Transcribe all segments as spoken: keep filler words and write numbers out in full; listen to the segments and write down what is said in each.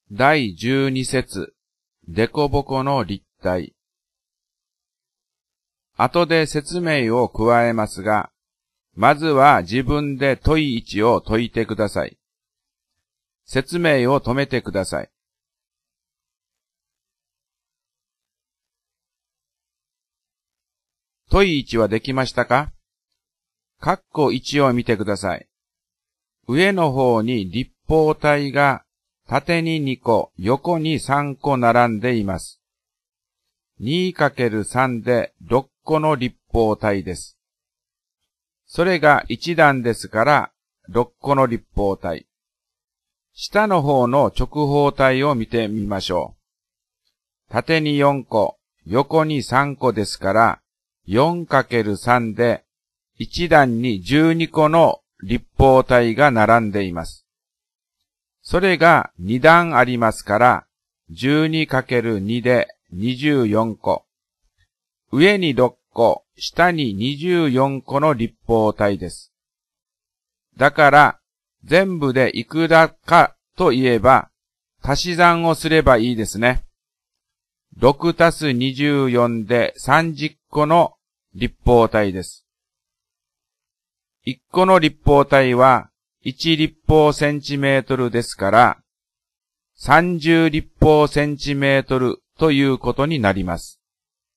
だいじゅうに節、デコボコの立体。後で説明を加えますが、まずは自分で問いいちを解いてください。説明を止めてください。問いいちはできましたか？括弧いちを見てください。上の方に立方体が縦ににこ、横にさんこ並んでいます。にかけるさん でろっこの立方体です。それがいち段ですからろっこの立方体。下の方の直方体を見てみましょう。縦によんこ、横にさんこですから よんかけるさん でいち段にじゅうにこの立方体が並んでいます。それがに段ありますから じゅうにかけるに でにじゅうよんこ。上にろっこ、下ににじゅうよんこの立方体です。だから全部でいくらかといえば足し算をすればいいですね。ろくたすにじゅうよんでさんじゅっこの立方体です。いっこの立方体はいち立方センチメートルですから、さんじゅう立方センチメートルということになります。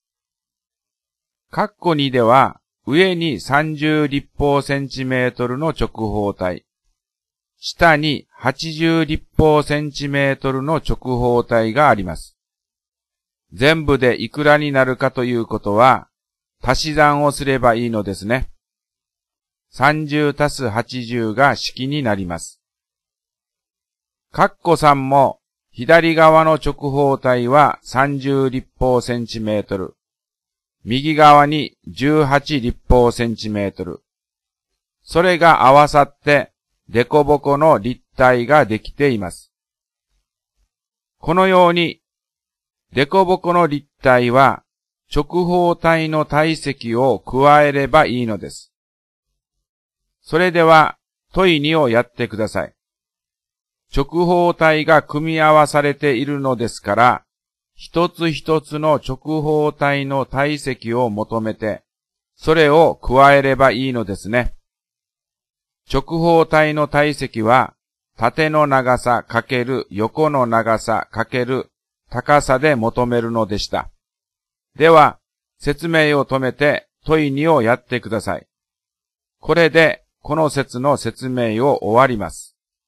括弧にでは、上にさんじゅう立方センチメートルの直方体、下にはちじゅう立方センチメートルの直方体があります。全部でいくらになるかということは、足し算をすればいいのですね。さんじゅうたすはちじゅうが式になります。括弧さんも左側の直方体はさんじゅう立方センチメートル。右側にじゅうはち立方センチメートル。それが合わさってデコボコの立体ができています。このようにデコボコの立体は直方体の体積を加えればいいのです。それでは問いにをやってください。直方体が組み合わされているのですから、一つ一つの直方体の体積を求めて、それを加えればいいのですね。直方体の体積は、縦の長さかける横の長さかける高さで求めるのでした。では、説明を止めて問いにをやってください。これで、この節の説明を終わります。